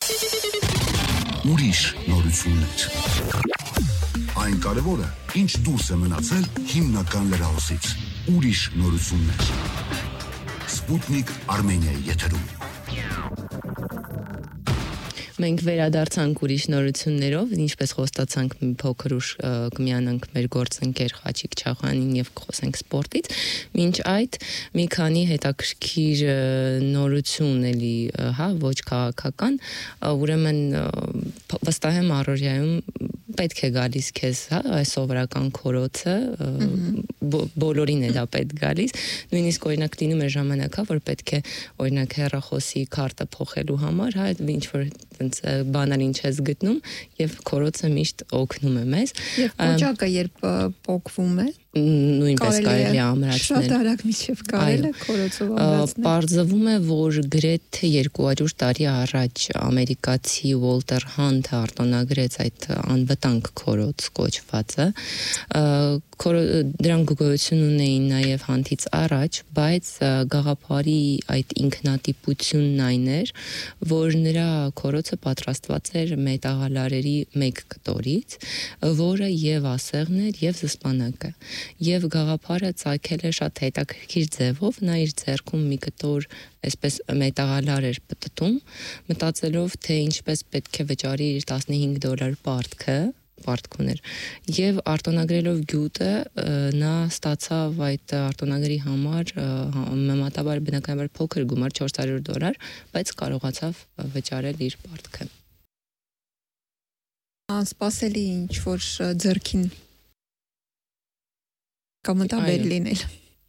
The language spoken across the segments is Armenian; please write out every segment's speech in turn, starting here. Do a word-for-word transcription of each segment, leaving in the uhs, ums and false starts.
Ուրիշ նորություններ։ Այն կարևորը, ինչ դուրս է մնացել հիմնական լրահոսից։ Ուրիշ նորություններ։ Սպուտնիկ Արմենիայի եթերում։ Մենք վերադարձանք ուրիշ նորություններով, ինչպես խոստացանք մի փոքր ուշ կմիանանք մեր գործընկեր Խաչիկ Չախոյանին եւ կխոսենք սպորտից։ Մինչ այդ մի քանի հետաքրքիր նորություն էլի, հա, ոչ քաղաքական, ուրեմն վստահ եմ առօրյայում պետք է գալիս քեզ, հա, այս սովորական քորոցը, բոլորին է դա պետք գալիս, նույնիսկ օրինակ լինում է ժամանակա, որ պետք է օրինակ հեռախոսի քարտը փոխելու համար, հա, ինչ որ բանալ ինչ ես գտնում եւ քորոցը միշտ օգնում է մեզ։ Եվ կոճակը երբ փոխվում է, նույնպես կարելի է ամրացնել։ Շատ արագ միջև կարելի է քորոցով ամրացնել։ Պարզվում է, որ գրեթե երկու հարյուր տարի առաջ ամերիկացի Ուոլտեր Հանթը արտոնագրեց այդ անվտանգ քորոց կոչվածը։ Դրանք գոյություն ունեին նաև Հանթից առաջ, բայց գաղափարի այդ ինքնատիպությունն այն էր, որ նրա քորոցը պատրաստված էր մետաղալարերի մեկ կտորից, որը եւ ասեղն էր, եւ զսպանակը։ Եվ գաղափարը ծագել է շատ հետաքրքիր ձևով, նա իր ձեռքում մի կտոր այսպես մետաղալար էր պտտում, մտածելով, թե ինչպես պետք է վճարի իր տասնհինգ դոլար պարտքը, պարտք ուներ, եւ արտոնագրելով գյուտը նա ստացավ այդ արտոնագրի համար համեմատաբար բնականաբար փոքր գումար չորս հարյուր դոլար, բայց կարողացավ վճարել իր պարտքը։ Անսպասելի ինչ որ ձեռքին կամտաբեր լինել։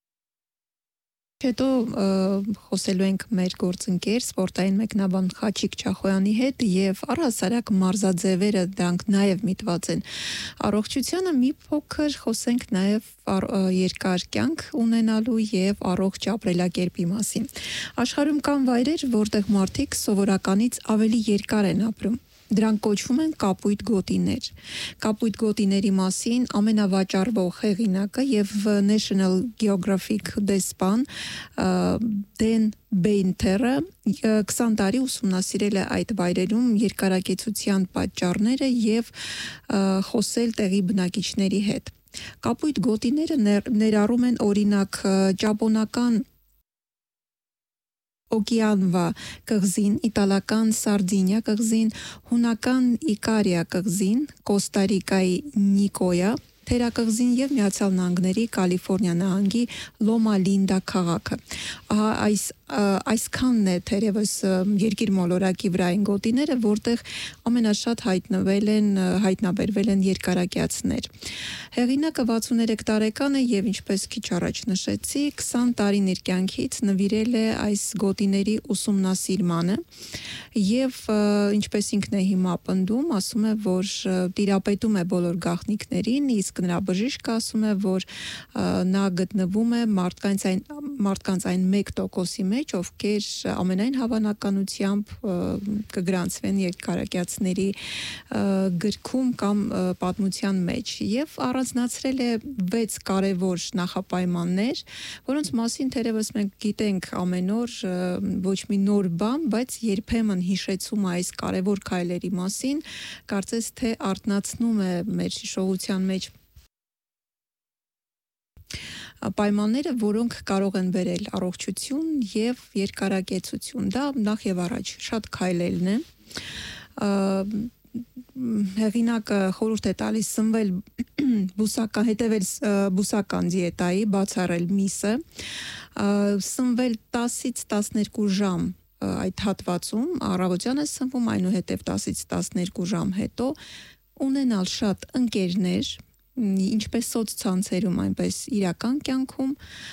Հետո խոսելու ենք մեր գործընկեր սպորտային մեկնաբան Խաչիկ Չախոյանի հետ եւ առհասարակ մարզաձևերը դրանք նաեւ միտված են առողջությանը մի փոքր խոսենք նաեւ երկար կյանք ունենալու եւ առողջ ապրելակերպի մասին։ Աշխարհում կան վայրեր, որտեղ մարդիկ սովորականից ավելի երկար են ապրում։ Դրանք կոչվում են կապույտ գոտիներ։ Կապույտ գոտիների մասին ամենավաճառվող հեղինակը եւ National Geographic դեսպան Դեն Բեյնթերը քսան տարի ուսումնասիրել է այդ վայրերում երկարակեցության պատճառները եւ խոսել տեղի բնակիչների հետ։ Կապույտ գոտիները ներառում են օրինակ ճապոնական Օկիանվա կղզին, իտալական Սարդինիա կղզին, հունական Իկարիա կղզին, Կոստարիկայի Նիկոյա թերակղզին եւ Միացյալ Նահանգների Կալիֆոռնիա նահանգի Լոմա Լինդա քաղաքը։ Ահա այս այսքանն է թերևս երկիր մոլորակի վրա այն գոտիները, որտեղ ամենաշատ հայտնվել են հայտնաբերվել են երկարակյացներ։ Հեղինակը վաթսուներեք տարեկան է եւ ինչպես քիչ առաջ նշեցի, քսան տարին իր կյանքից նվիրել է այս գոտիների ուսումնասիրմանը եւ ինչպես ինքն է հիմա պնդում, ասում է, որ տիրապետում է բոլոր գաղտնիքներին, իսկ նրա բժիշկը ասում է, որ նա գտնվում է մարդկանց այն մարդկանց այն մեկ տոկոսի մեջ, ովքեր ամենայն հավանականությամբ կգրանցվեն երկարակյացների գրքում կամ պատմության մեջ եւ առանձնացրել է վեց կարևոր նախապայմաններ, որոնց մասին թերևս մենք գիտենք ամեն օր ոչ մի նոր բան, բայց երբեմն հիշեցումը այս կարևոր քայլերի մասին կարծես թե արթնացնում է մեր հիշողության մեջ պայմանները, որոնք կարող են բերել առողջություն եւ երկարակեցություն։ Դա նախ եւ առաջ շատ քայլելն է։ Հեղինակը խորհուրդ է տալիս սնվել բուսական, հետևել բուսական դիետայի, բացառել միսը, սնվել տասից տասներկու ժամ այդ հատվածում, առավոտյան է սնվում, այնուհետև տասից տասներկու ժամ հետո, ունենալ շատ ընկերներ, ինչպես սոցցանցերում, այնպես իրական կյանքում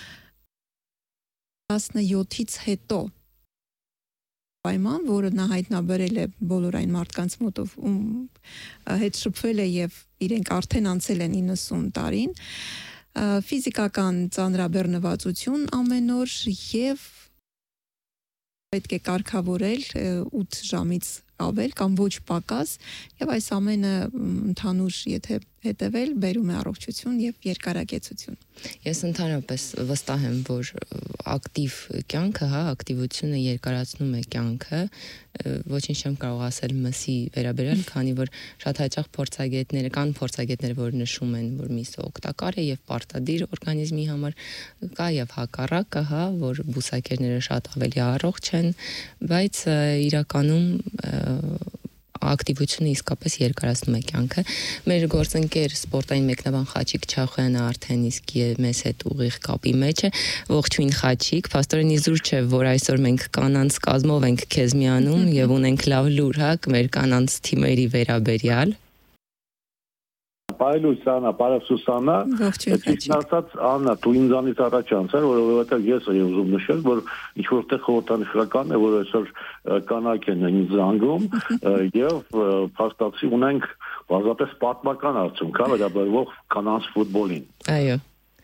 տասնյոթից հետո պայման, որը նա հայտնաբերել է բոլոր այն մարդկանց մոտով, ում հետ շփվել է եւ իրենք արդեն անցել են իննսուն տարին, ֆիզիկական ծանրաբեռնվածություն ամեն օր եւ պետք է կարգավորել ութ ժամից ավել կամ ոչ պակաս եւ այս ամենը ընդհանուր եթե հետևել բերում է առողջություն եւ երկարակեցություն։ Ես ընդհանրապես վստահ եմ, որ ակտիվ կյանքը, հա, ակտիվությունը երկարացնում է կյանքը, ոչինչ չեմ կարող ասել մսի վերաբերյալ, քանի որ շատ հաճախ փորձագետները կան փորձագետներ, որ նշում են, որ միսը օգտակար է եւ պարտադիր օրգանիզմի համար, կա եւ հակառակը, հա, որ բուսակերները շատ ավելի առողջ են, բայց իրականում ակտիվությունը իսկապես երկարացնում է կյանքը։ Մեր գործընկեր սպորտային մեկնաբան Խաչիկ Չախոյանը արդեն իսկ մեզ հետ ուղիղ կապի մեջ է։ Ողջույն Խաչիկ, փաստորեն իզուր չէ, որ այսօր մենք կանանց կազմով ենք քեզ միանում եւ ունենք լավ լուր, հա, մեր կանանց թիմերի վերաբերյալ։ Պայել Սանա, Պարև Սուսանա, ճիշտ ասած, Աննա, դու ինձանից առաջ անցար, որովհետև ես եմ ուզում նշել, որ ինչ որտեղ խորհրդանշական է, որ այսօր կանայք են ինձ զանգում եւ փաստացի ունենք բազմապես պատմական արդյունք, հա, վերաբերող կանանց ֆուտբոլին։ Այո։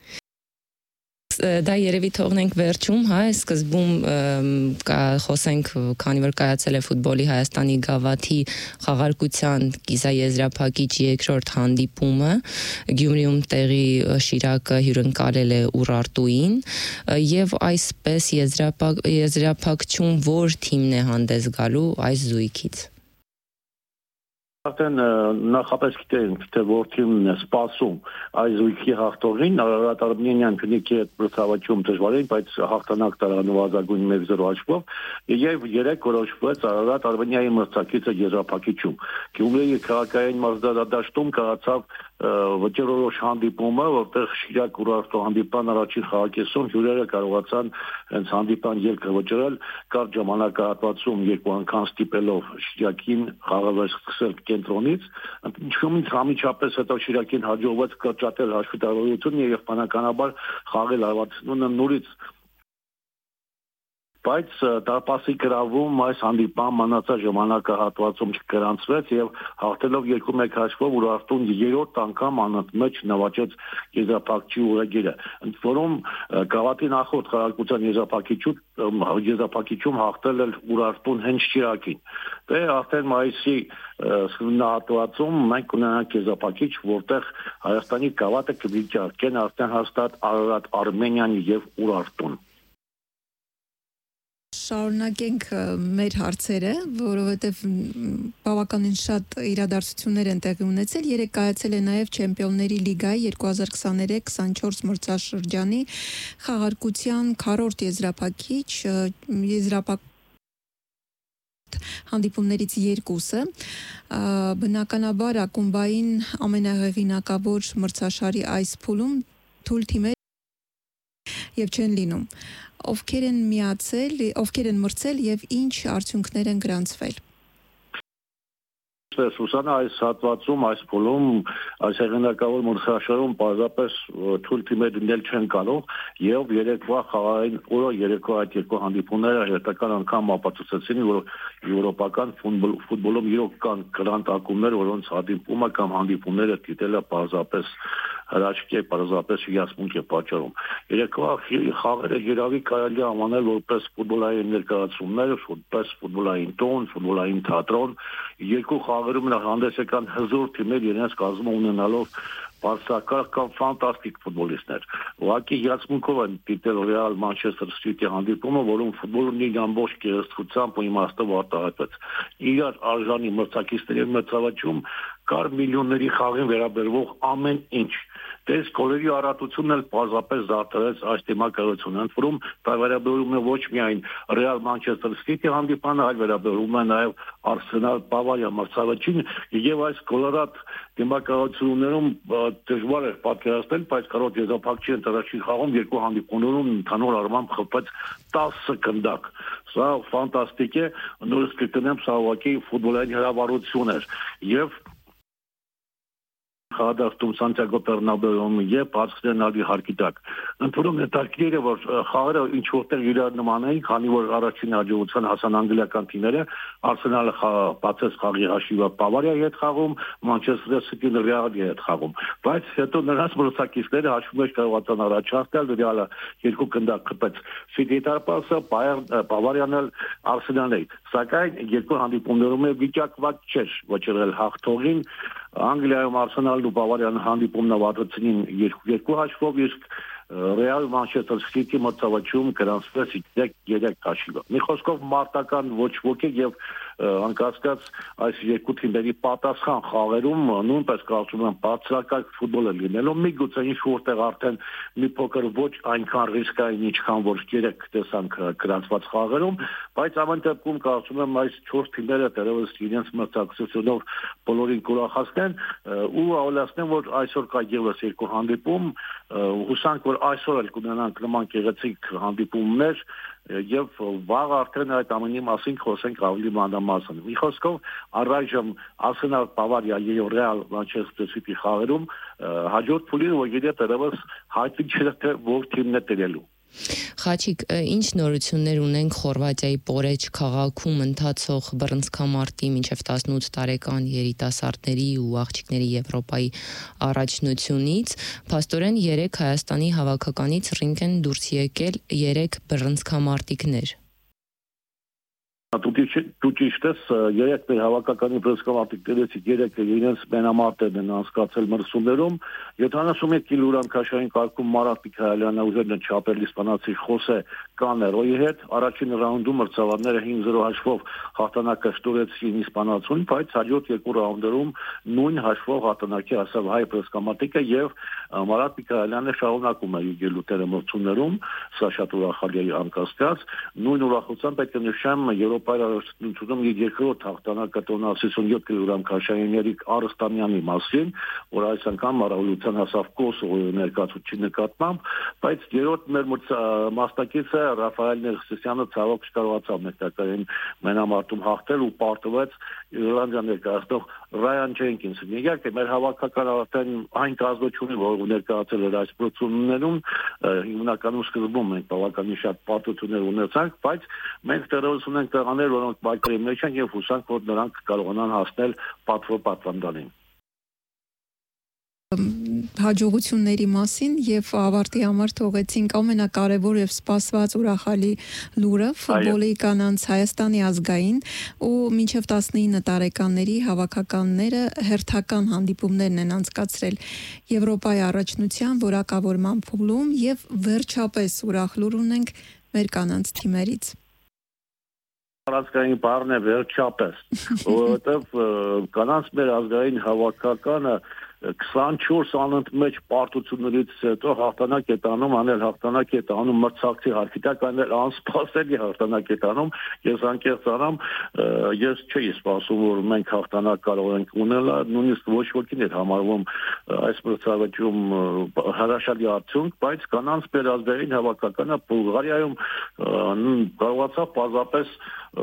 Դա երևի թողնենք վերջում, հա, սկզբում խոսենք, քանի որ կայացել է ֆուտբոլի Հայաստանի գավաթի խաղարկության կիսաեզրափակիչ երկրորդ հանդիպումը, Գյումրիում տեղի Շիրակը հյուրընկալել է Ուրարտուին, եւ այսպես եզրափակչում որ թիմն է հանդես գալու այս զույգից։ Արդեն նախապես գիտենք, թե որ թիմն է սպասում այս զույգի հաղթողին, Արարատ Արմենիան քննիքի հետ մրցավաճում դժվար է, բայց հաղթանակ տարանվազագույն մեկ զրո աճվով, եւ երեք որոշվեց Արարատ Արմենիայի մրցակիցը եզրափակիչում։ Գյումրիի քաղաքային մարզադաշտում կայացավ վճռորոշ հանդիպումը, որտեղ Շիրակ Ուրարտու հանդիպան առաջին խաղակեսում հյուրերը կարողացան հենց հանդիպան ելքը վճռել, կարճ ժամանակահատվածում երկու անգամ ստիպելով Շիրակին խաղը սկսել կենտրոնից, ինչու՞ ինձ համիջապես հետո Շիրակին հաջողվեց կրճատել հաշվի տարողությունը եւ բնականաբար խաղել ավարտությունը նորից բայց դարպասի գրավում այս հանդիպան մանացած ժամանակահատվածում չգրանցվեց եւ հաղթելով երկու մեկ հաշվով Ուրարտուն երրորդ անգամ անընդմեջ նվաճեց եզրափակիչի ուղեգիրը, ընդ որում գավաթի նախորդ խաղարկության եզրափակիչում եզրափակիչում հաղթել էր Ուրարտուն հենց Շիրակին։ Դե արդեն մայիսի սկզբնահատվածում մենք ունենանք եզրափակիչ, որտեղ Հայաստանի գավաթը կվիճարկեն արդեն հաստատ Արարատ Արմենիան եւ Ուրարտուն։ Շարունակենք մեր հարցերը, որովհետև բավականին շատ իրադարձություններ են տեղի ունեցել։ Երեկ կայացել է նաև Չեմպիոնների լիգայի երկու հազար քսաներեք քսանչորս մրցաշրջանի խաղարկության քառորդ եզրափակիչ, եզրափակ հանդիպումներից երկուսը բնականաբար ակումբային ամենահեղինակավոր մրցաշարի այս փուլում թույլ թիմեր եւ չեն լինում։ Ովքեր են միացել, ովքեր են մրցել եւ ինչ արդյունքներ են գրանցվել։ Սուսանա, այս հատվածում, այս փուլում, այս հեղինակավոր մրցաշարում պարզապես թույլ թիմեր դնել չեն կարող եւ երեկվա խաղային օրը երեկվա այդ երկու հանդիպումները հետական անգամ ապացուցեցին, որ եվրոպական ֆուտբոլում իրոք կան գրանտ ակումբներ, որոնց հանդիպումը կամ հանդիպումները դիտելը պարզապես հրաշք է, պարզապես հիասմունք է պատճառում։ Երեկվա խաղերը երևի կարելի է անվանել որպես ֆուտբոլային ներկայացումներ, որպես ֆուտբոլային տոն, ֆուտբոլային թատրոն, երկու խաղերում հանդես եկան հզոր թիմեր իրենց կազմում ունենալով բարձրակարգ կամ ֆանտաստիկ ֆուտբոլիստներ։ Ուղղակի հիացմունքով են դիտել Ռեալ Մանչեսթեր Սիթի հանդիպումը, որում ֆուտբոլն իր ամբողջ գեղեցկությամբ ու իմաստով արտահայտվեց։ Իրար արժանի մրցակիցների մրցավաճում կար միլիոնների խաղին վերաբերվող ամեն ինչ։ Դες կոլերի առատությունն էլ պարզապես զարդարեց այս դիմակայությունը, ընդ որում դա վերաբերում է ոչ միայն Ռեալ Մանչեսթեր Սիթի հանդիպանը, այլ վերաբերում է նաև Արսենալ Բավարիա մրցավաճին, եւ այս կոլորատ դիմակայություններում դժվար է պատկերացնել, բայց կարոտ եզրափակչի ընտրաշի խաղում երկու հանդիպումներում ընդհանուր առմամբ խփեց տասը գնդակ։ Սա ֆանտաստիկ է, նույնիսկ կգնեմ սա ուղղակի ֆուտբոլային հրավառություն էր եւ խաղադաշտում Սանտիագո Բեռնաբեուում եւ Արսենալի հարկի տակ։ Ընդհանրում հետաքրքիր է, որ խաղերը ինչ որտեղ իրար նման էին, քանի որ առաջին հաջողության հասան անգլիական թիմերը, Արսենալը բացեց խաղի հաշիվը Բավարիայի հետ խաղում, Մանչեսթեր Սիթին Ռեալի հետ խաղում, բայց հետո նրանց մրցակիցները հաշվի մեջ կարողացան առաջացնել, Ռեալը երկու գնդակ խփեց Սիթի տարպասը, Բավարիան էլ Արսենալի, սակայն երկու հանդիպումներում վիճակված չէր վճռել հաղթողին, Անգլիայում Արսենալն ու Բավարիան հանդիպումն ավարտեցին երկու հաշվով, իսկ Real Manchester City մրցավաճում գրանցվեց երեք հաշվով։ Մի խոսքով մարտական ոչ ոքի եւ անկասկած այս երկու թիմերի պատասխան խաղերում նույնպես կարծում եմ բարձրակարգ ֆուտբոլ է լինելու։ Միգուցե ինչ որտեղ արդեն մի փոքր ոչ այնքան ռիսկային, ինչքան որ երեք տեսանք գրանցված խաղերում, բայց ամեն դեպքում կարծում եմ այս չորս թիմերը դեռևս իրենց մրցակցությունով բոլորին կուրախացնեն ու ավելացնեմ, որ այսօր կա ևս երկու հանդիպում, հուսանք որ այսօր էլ կունենանք նման գեղեցիկ հանդիպումներ եւ վաղ արդեն այդ ամենի մասին խոսենք ավելի մանրամասն։ Մի խոսքով առայժմ Arsenal, Bavaria եւ Real Manchester City խաղերում հաջորդ փուլին որ գիտե դեռևս հայտնի չէ թե որ թիմն է տերելու։ Խաչիկ, ինչ նորություններ ունենք Խորվաթիայի Պորեչ քաղաքում ընթացող բռնցքամարտի մինչև տասնութ տարեկան երիտասարդների ու աղջիկների Եվրոպայի առաջնությունից, փաստորեն երեք Հայաստանի հավաքականից ռինգ են դուրս եկել երեք բռնցքամարտիկներ։ Դու ճիշտ ես, երեք մեր հավաքականի բռնցքամարտիկներից երեքը իրենց մենամարտերն են անցկացրել մրցումներում, յոթանասուն մեկ կիլոգրամ քաշային կարգում Մարատ Միքայելյանը ուժերն են չափել իսպանացի Խոսե Կաներոյի հետ, առաջին ռաունդում մրցավարները հինգ զիրո հաշվով հաղթանակը ստորեցրին իսպանացուն, բայց հաջորդ երկու ռաունդերում նույն հաշվով հաղթանակի հասավ հայ բռնցքամարտիկը եւ Մարատ Միքայելյանը շարունակում է իր լուտերը մրցումներում, սա շատ ուրախալի է անկասկած, նույն ուրախությամբ պետք է նշեմ Հայաստանում իր երկրորդ հաղթանակը տոնած հիսունյոթ կիլոգրամ քաշային Երիկ Արստամյանի մասին, որ այս անգամ առավելության հասավ Կոսովոյի ներկայացուցիչ նկատմամբ, բայց երրորդ մեր մասնակիցը Ռաֆայել Ներսիսյանը ցավոք չկարողացավ ներկայացնել մենամարտում հաղթել ու պարտվեց Իռլանդիա ներկայացնող Ռայան Ջենքինսին։ Իհարկե մեր հավաքականը արդեն այն կազմությունը, որ ներկայացել էր այս պրոցեսներում, հիմնականում սկզբում մենք բավականին շատ պարտություններ ունեցանք, բայց մենք դեռևս ունենք տեղաններ, որոնք բայկերի մեջ են եւ հուսանք, որ նրանք կարողանան հասնել պատվո պատվանդանին։ Հաջողությունների մասին եւ ավարտի համար թողեցինք ամենակարևոր եւ սպասված ուրախալի լուրը ֆուտբոլի կանանց Հայաստանի ազգային ու մինչեւ տասնինը տարեկանների հավաքականները հերթական հանդիպումներն են անցկացրել Եվրոպայի առաջնության որակավորման փուլում եւ վերջապես ուրախ լուր ունենք մեր կանանց թիմերից։ Ազգային բառն է վերջապես, որովհետեւ կանանց մեր ազգային հավաքականը քսանչորս անընդմեջ պարտություններից հետո հաղթանակ է տանում, անել հաղթանակ է տանում մրցակցի հարթիտակ, անել անսպասելի հաղթանակ է տանում, ես անկեղծ անամ, ես չէի սպասում, որ մենք հաղթանակ կարող ենք ունենալ, նույնիսկ ոչ ոքին էր համարվում այս մրցավաճում հրաշալի արդյունք, բայց կանանց մեր ազգային հավաքականը Բուլղարիայում կարողացավ պարզապես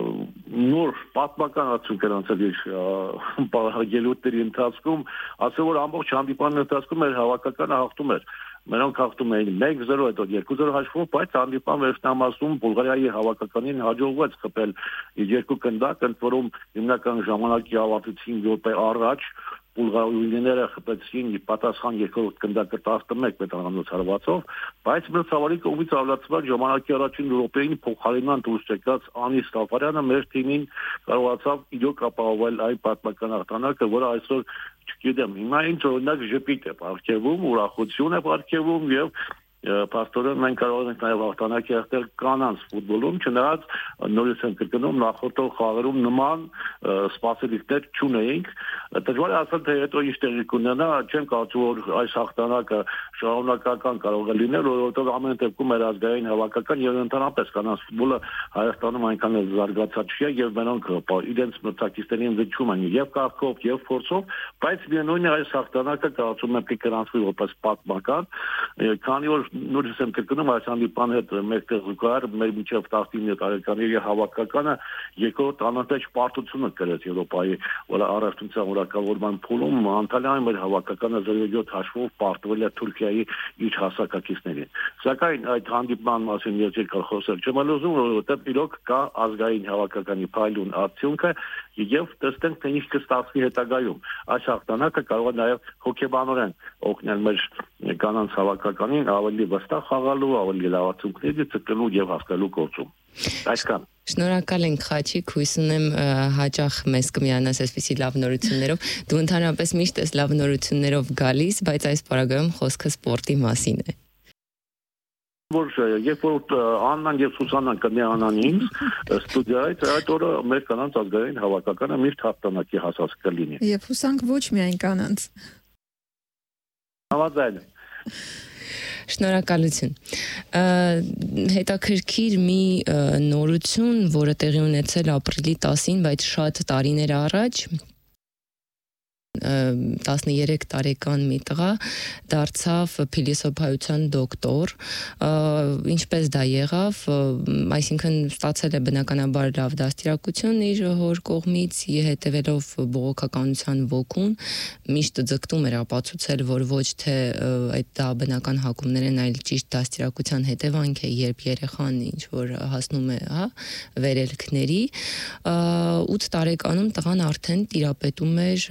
նոր պատմական արդյունք գրանցել իր ելույթների ընթացքում, ասել որ ամբողջ հանդիպանների ընթացքում մեր հավաքականը հաղթում էր։ Նրանք հաղթում էին մեկ զիրո, հետո երկու զիրո հաշվով, բայց հանդիպան վերջնամասում Բուլղարիայի հավաքականին հաջողվեց խփել երկու գնդակ, ընդ որում հիմնական ժամանակի ավարտին րոպե առաջ Բուլղարիները խփեցին պատասխան երկրորդ գնդակը տասնմեկ մետրանոց հարվածով, բայց մրցավարի կողմից ավելացված ժամանակի առաջին րոպեին փոխարինման դուրս եկած Անի Ստաֆարյանը մեր թիմին կարողացավ իրոք ապահովել այն պատմական հաղթանակը, որը այսօր չգիտեմ, հիմա ինչ օրինակ ժպիտ է պարգևում, ուրախություն է պարգևում եւ Պաստորեն մենք կարող ենք նաև հաղթանակի եղել կանանց ֆուտբոլում, չնայած նորից եմ կրկնում նախորդող խաղերում նման սպասելիքներ չունեինք։ Դժվար է ասել թե հետո ինչ տեղի կունենա, չեմ կարծում որ այս հաղթանակը շարունակական կարող է լինել, որովհետև ամեն դեպքում մեր ազգային հավաքական եւ ընդհանրապես կանանց ֆուտբոլը Հայաստանում այնքան էլ զարգացած չէ եւ մենոնք իրենց մրցակիցներին զիջում են եւ կարգով եւ փորձով, բայց միևնույն է այս հաղթանակը կարծում եմ կգրանցվի որպես պատմական, քանի որ նորից եմ կրկնում այս հանդիպան հետ մեկտեղ զուգահեռ մեր միջև տասնինը տարեկանների հավաքականը երկրորդ անընդմեջ պարտությունը կրեց Եվրոպայի առաջնության որակավորման փուլում Անտալիայում մեր հավաքականը զիրո յոթ հաշվով պարտվել է Թուրքիայի իր հասակակիցներին։ Սակայն այդ հանդիպման մասին ես երկար խոսել չեմ ուզում, որովհետև իրոք կա ազգային հավաքականի փայլուն արդյունքը եւ տեսնենք թե ինչ կստացվի հետագայում։ Այս հաղթանակը կարող է նաեւ հոգեբանորեն օգնել մեր կանանց հավաքականին ավելի վստահ խաղալու, ավելի լավ արդյունքների ցկլու եւ հասնելու գործում։ Այսքան Շնորհակալ ենք Խաչիկ, հույս ունեմ հաճախ մեզ կմիանաս այսպիսի լավ նորություններով։ Դու ընդհանրապես միշտ ես լավ նորություններով գալիս, բայց այս պարագայում խոսքը սպորտի մասին է։ Որ երբ որ Աննան եւ Սուսաննան կմիանան ինձ ստուդիայից, այդ օրը մեր կանանց ազգային հավաքականը միշտ հաղթանակի հասած կլինի։ Եվ հուսանք ոչ միայն կանանց։ Համաձայն։ Շնորհակալություն։ Հետաքրքիր մի նորություն, որը տեղի ունեցել ապրիլի տասին, բայց շատ տարիներ առաջ, տասներեք տարեկան մի տղա դարձավ փիլիսոփայության դոկտոր, ինչպես դա եղավ, այսինքն ստացել է բնականաբար լավ դաստիարակություն իր հոր կողմից, հետևելով բողոքականության ոգուն, միշտ ձգտում էր ապացուցել, որ ոչ թե այդ դա բնական հակումներ են, այլ ճիշտ դաստիարակության հետևանք է, երբ երեխան ինչ որ հասնում է, հա, վերելքների, ութ տարեկանում տղան արդեն տիրապետում էր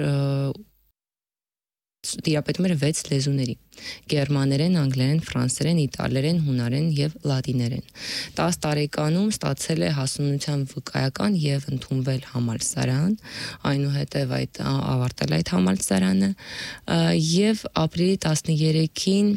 տիրապետում էր վեց լեզուների՝ գերմաներեն, անգլերեն, ֆրանսերեն, իտալերեն, հունարեն եւ լատիներեն։ տաս տարեկանում ստացել է հասունության վկայական եւ ընդունվել համալսարան, այնուհետեւ այդ ավարտել այդ համալսարանը եւ ապրիլի տասներեքին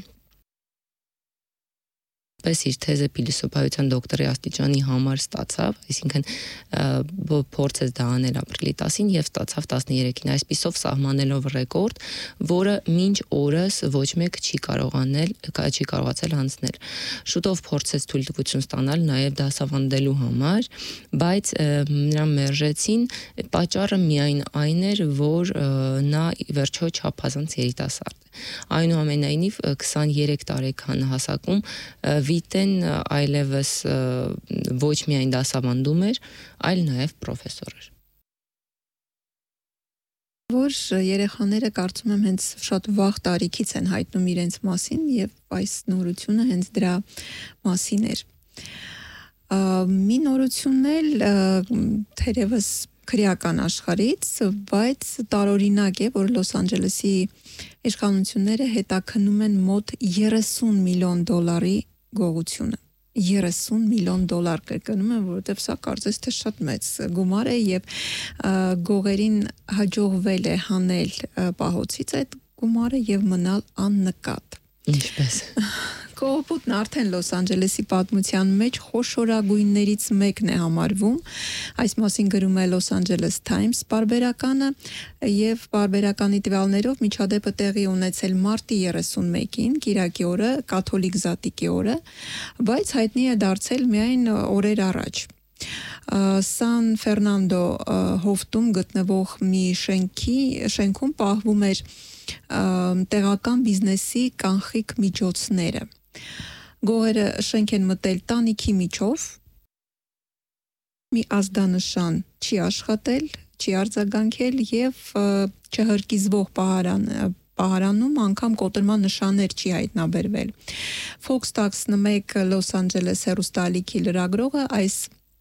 պես իր թեզը փիլիսոփայության դոկտորի աստիճանի համար ստացավ, այսինքն փորձեց դա անել ապրիլի տասին եւ ստացավ տասներեքին, այսպիսով սահմանելով ռեկորդ, որը մինչ օրս ոչ մեկ չի կարողանել, չի կարողացել անցնել։ Շուտով փորձեց թույլտվություն ստանալ նաեւ դասավանդելու համար, բայց նրան մերժեցին, պատճառը միայն այն էր, որ նա վերջո չափազանց երիտասարդ է։ Այնուամենայնիվ քսաներեք տարեկան հասակում Վիտեն այլևս ոչ միայն դասավանդում էր, այլ նաև պրոֆեսոր էր։ Որ երեխաները կարծում եմ հենց շատ վաղ տարիքից են հայտնում իրենց մասին եւ այս նորությունը հենց դրա մասին էր։ Մի նորությունն էլ թերևս քրեական աշխարհից, բայց տարօրինակ է, որ Լոս Անջելեսի իշխանությունները հետաքննում են մոտ երեսուն միլիոն դոլարի գողությունը։ երեսուն միլիոն դոլար կրկնում եմ, որովհետև սա կարծես թե շատ մեծ գումար է եւ գողերին հաջողվել է հանել պահոցից այդ գումարը եւ մնալ աննկատ։ Ինչպես։ Կողոպուտն արդեն Լոս Անջելեսի պատմության մեջ խոշորագույններից մեկն է համարվում, այս մասին գրում է Los Angeles Times պարբերականը եւ պարբերականի տվյալներով միջադեպը տեղի ունեցել մարտի երեսունմեկին, կիրակի օրը, կաթոլիկ զատիկի օրը, բայց հայտնի է դարձել միայն օրեր առաջ։ Սան Ֆերնանդո հովտում գտնվող մի շենքի շենքում պահվում էր տեղական բիզնեսի կանխիկ միջոցները։ Գողերը շենք են մտել տանիքի միջով, մի ազդանշան չի աշխատել, չի արձագանքել եւ չհրկիզվող պահարան պահարանում անգամ կոտրման նշաններ չի հայտնաբերվել։ Fox տասնմեկ Լոս Անջելես հեռուստաալիքի լրագրողը այս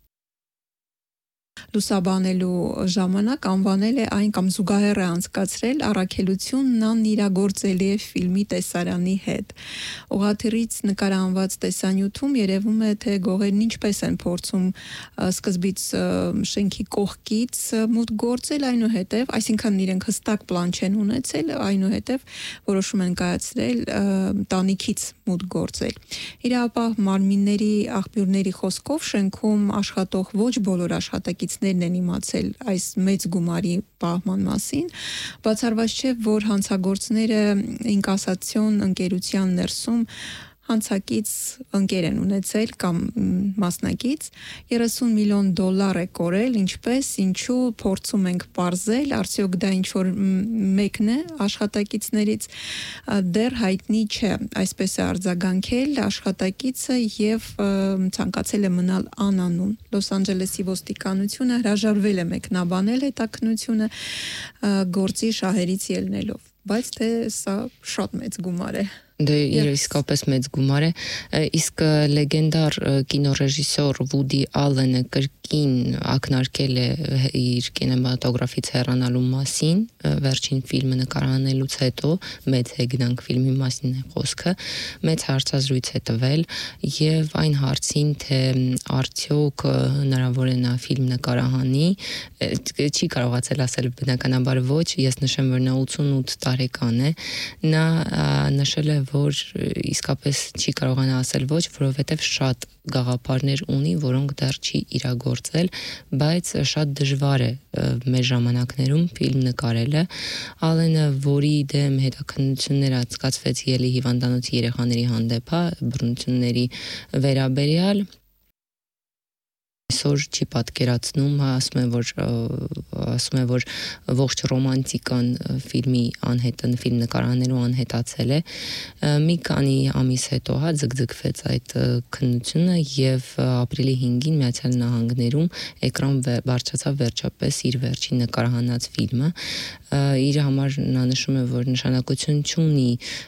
լուսաբանելու ժամանակ անվանել է այն կամ զուգահեռ է անցկացրել առաքելությունն անիրագործելի է ֆիլմի տեսարանի հետ։ Ուղղաթիռից նկարահանված տեսանյութում երևում է, թե գողերն ինչպես են փորձում սկզբից շենքի կողքից մուտք գործել, այնուհետև, այսինքն իրենք հստակ պլան չեն ունեցել, այնուհետև որոշում են կայացրել տանիքից մուտք գործել։ Իրապահ մարմինների աղբյուրների խոսքով շենքում աշխատող ոչ բոլոր աշխատակիցներն են իմացել այս մեծ գումարի պահման մասին, բացառված չէ, որ հանցագործները ինկասացիոն ընկերության ներսում հանցակից ընկեր են ունեցել կամ մասնակից, երեսուն միլիոն դոլար է կորել, ինչպես, ինչու փորձում ենք պարզել, արդյոք դա ինչ-որ մեկն է աշխատակիցներից, դեռ հայտնի չէ, այսպես է արձագանքել աշխատակիցը եւ ցանկացել է մնալ անանուն։ Լոս Անջելեսի ոստիկանությունը հրաժարվել է մեկնաբանել հետաքննությունը գործի շահերից ելնելով, բայց թե սա շատ մեծ գումար է։ Դե իսկապես մեծ գումար է, իսկ լեգենդար կինոռեժիսոր Վուդի Ալենը կրկին ակնարկել է իր կինեմատոգրաֆից հեռանալու մասին, վերջին ֆիլմը նկարահանելուց հետո, մեծ հեգնանք ֆիլմի մասին է խոսքը, մեծ հարցազրույց է տվել եւ այն հարցին, թե արդյոք հնարավոր է նա ֆիլմ նկարահանի, չի կարողացել ասել բնականաբար ոչ, ես նշեմ, որ նա ութսունութ տարեկան է, նա նշել է, որ իսկապես չի կարողանա ասել ոչ, որովհետև շատ գաղափարներ ունի, որոնք դեռ չի իրագործել, բայց շատ դժվար է մեր ժամանակներում ֆիլմ նկարելը։ Ալենը, որի դեմ հետաքննություններ անցկացվեց Ելի հիվանդանոցի երեխաների հանդեպ, բռնությունների վերաբերյալ, այսօր չի պատկերացնում, ասում է, որ ասում է, որ ողջ ռոմանտիկան ֆիլմի անհետն ֆիլմ նկարահանելու անհետացել է։ Մի քանի ամիս հետո հա ձգձգվեց այդ քննությունը եւ ապրիլի հինգին Միացյալ Նահանգներում էկրան բարձրացավ վերջապես իր վերջին նկարահանած ֆիլմը։ Իր համար նա նշում է, որ նշանակություն չունի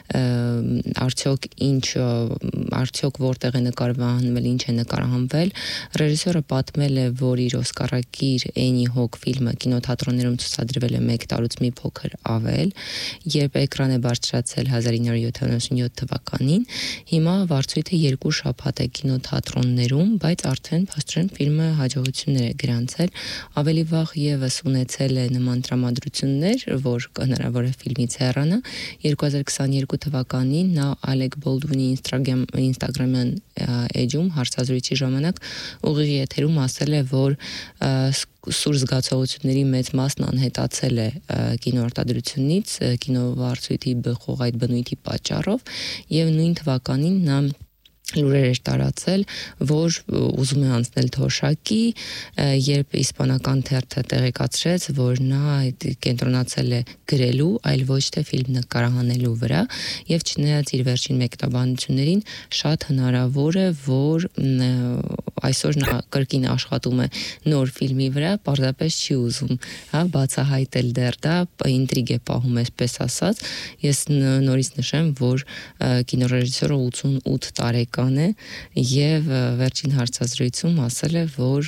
արդյոք ինչ արդյոք որտեղ է նկարահանվել, ինչ է նկարահանվել։ Ռեժիսորը պատմել է, որ իր օսկարակիր Էնի Հոգ ֆիլմը կինոթատրոններում ցուցադրվել է մեկ տարուց մի փոքր ավել, երբ էկրան է բարձրացել հազար ինը հարյուր յոթանասունյոթ թվականին, հիմա վարձույթը երկու շաբաթ է կինոթատրոններում, բայց արդեն փաստորեն ֆիլմը հաջողություններ է գրանցել, ավելի վաղ եւս ունեցել է նման տրամադրություններ, որ հնարավոր է ֆիլմից հեռանա, երկու հազար քսաներկու թվականին նա Ալեկ Բոլդվինի Instagram-յան էջում հարցազրույցի ժամանակ ուղիղ եթերում ասել է, որ սուր զգացողությունների մեծ մասն անհետացել է կինոարտադրությունից, կինովարձույթի բխող այդ բնույթի պատճառով եւ նույն թվականին նա լուրեր էր տարածել, որ ուզում է անցնել թոշակի, երբ իսպանական թերթը տեղեկացրեց, որ նա կենտրոնացել է գրելու, այլ ոչ թե ֆիլմ նկարահանելու վրա, եւ չնայած իր վերջին մեկնաբանություններին, շատ հնարավոր է, որ այսօր նա կրկին աշխատում է նոր ֆիլմի վրա, պարզապես չի ուզում, հա, բացահայտել դեռ դա, ինտրիգ է պահում, այսպես ասած։ Ես նորից նշեմ, որ կինոռեժիսորը ութսունութ տարեկան է եւ վերջին հարցազրույցում ասել է, որ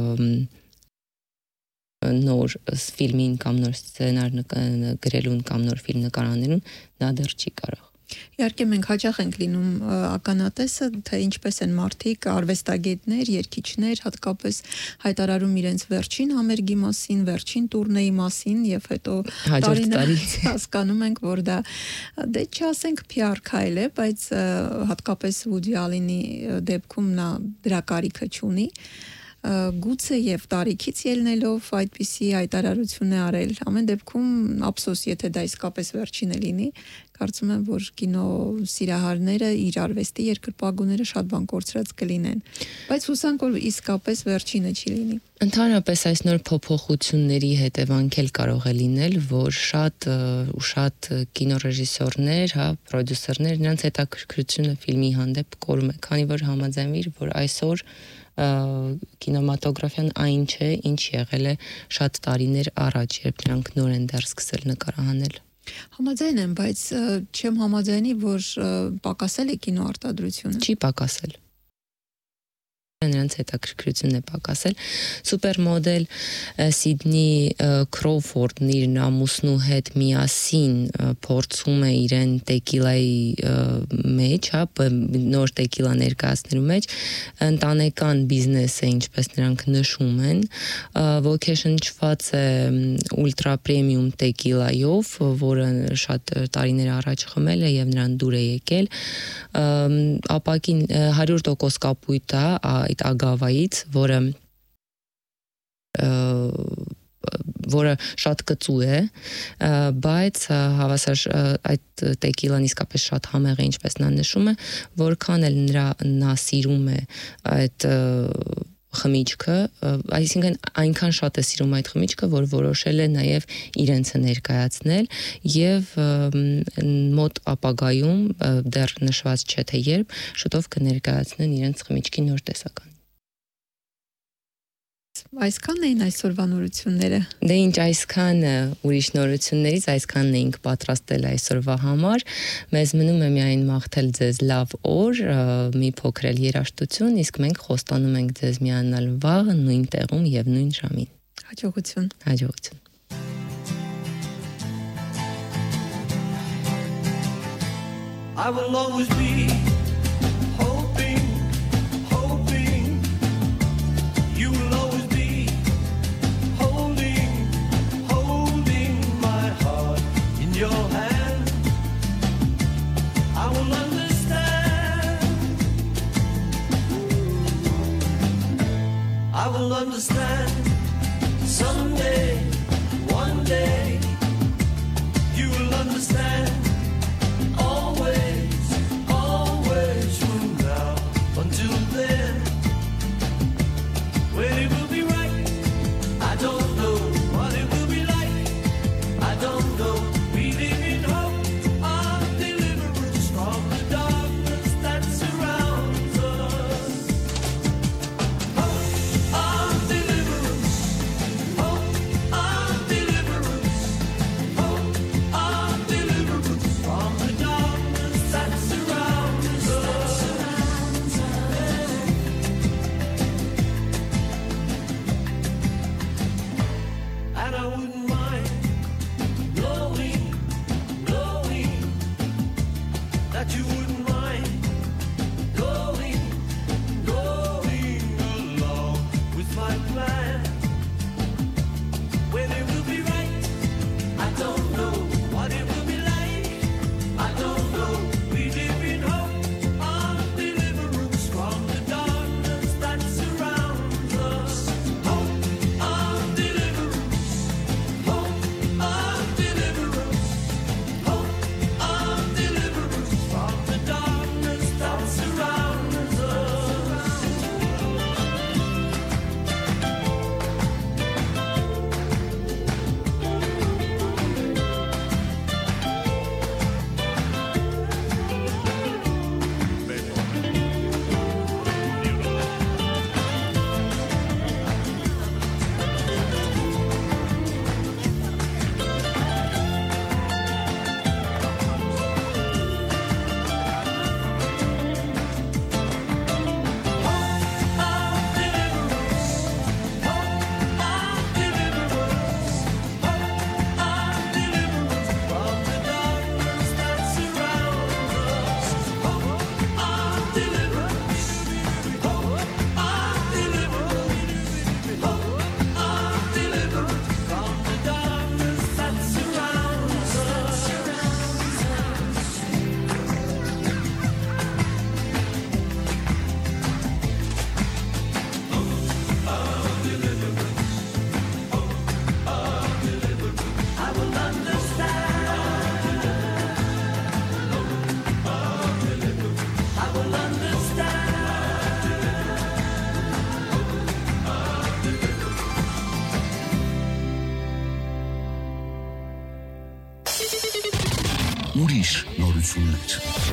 նոր ֆիլմին կամ նոր սցենար գրելուն կամ նոր ֆիլմ նկարահանելուն նա դեռ չի կարող։ Իհարկե մենք հաճախ ենք լինում ականատեսը, թե ինչպես են մարդիկ, արվեստագետներ, երգիչներ, հատկապես հայտարարում իրենց վերջին համերգի մասին, վերջին տուրնեի մասին եւ հետո տարիներից հասկանում ենք, որ դա դե չասենք Փի Ար քայլ է, բայց հատկապես Վուդի Ալենի դեպքում նա դրա կարիքը չունի։ Գուցե եւ տարիքից ելնելով այդպիսի հայտարարություն է արել։ Ամեն դեպքում ափսոս, եթե դա իսկապես վերջինը լինի, կարծում եմ, որ կինո սիրահարները, իր արվեստի երկրպագուները շատ բան կորցրած կլինեն։ Բայց հուսանք, որ իսկապես վերջինը չի լինի։ Ընդհանրապես այս նոր փոփոխությունների հետևանք էլ կարող է լինել, որ շատ ու շատ կինոռեժիսորներ, հա, պրոդյուսերներ, նրանց հետաքրքրությունը ֆիլմի հանդեպ կորում է, քանի որ համաձայնվիր, որ այսօր կինեմատոգրաֆիան այն չէ, ինչ եղել է շատ տարիներ առաջ, երբ նրանք նոր են դեռ սկսել նկարահանել։ Համաձայն եմ, բայց չեմ համաձայնի, որ պակասել է կինոարտադրությունը։ Չի պակասել։ Նրանց հետաքրքրությունն է պակասել։ Սուպերմոդել Սիդնի Քրոուֆորդն իր ամուսնու հետ միասին փորձում է իրեն տեկիլայի մեջ, հա, նոր տեկիլա ներկայացնելու մեջ, ընտանեկան բիզնես է, ինչպես նրանք նշում են, ոգեշնչված է ուլտրա պրեմիում տեկիլայով, որը շատ տարիներ առաջ խմել է եւ նրան դուր է եկել, ապակին հարյուր տոկոս կապույտ է այդ ագավայից, որը որը շատ կծու է, բայց հավասար այդ տեկիլան իսկապես շատ համեղ է, ինչպես նա նշում է, որքան էլ նրա նա սիրում է այդ խմիչքը, այսինքն այնքան շատ է սիրում այդ խմիչքը, որ որոշել է նաև իրենցը ներկայացնել եւ մոտ ապագայում դեռ նշված չէ թե երբ շուտով կներկայացնեն իրենց խմիչքի նոր տեսական։ Այսքանն էին այսօրվա նորությունները։ Դե ինչ այսքանը ուրիշ նորություններից այսքանն էինք պատրաստել այսօրվա համար։ Մեզ մնում է միայն մաղթել ձեզ լավ օր, մի փոքր էլ երաժշտություն, իսկ մենք խոստանում ենք ձեզ միանալ վաղը նույն տեղում եւ նույն ժամին։ Հաջողություն։ Հաջողություն։ I will always be hoping, hoping you will always be holding, holding my heart in your hand. I will understand, I will understand someday, one day you will understand. Always, always from now until then, when it will be right, I don't know what it will be like. I don't know. We live in hope of deliverance from the darkness that surrounds us. Hope of deliverance, hope of deliverance, hope of deliverance from the darkness that surrounds us. And I wouldn't mind knowing, knowing that you wouldn't mind going, going along with my plan. When it will be right, I don't know what it will be like. I don't know. We live in hope of deliverance from the darkness that surrounds us. Hope of deliverance, hope of deliverance, hope of deliverance from the darkness that surrounds us. I will understand. I will understand. Ուրիշ նորություններ։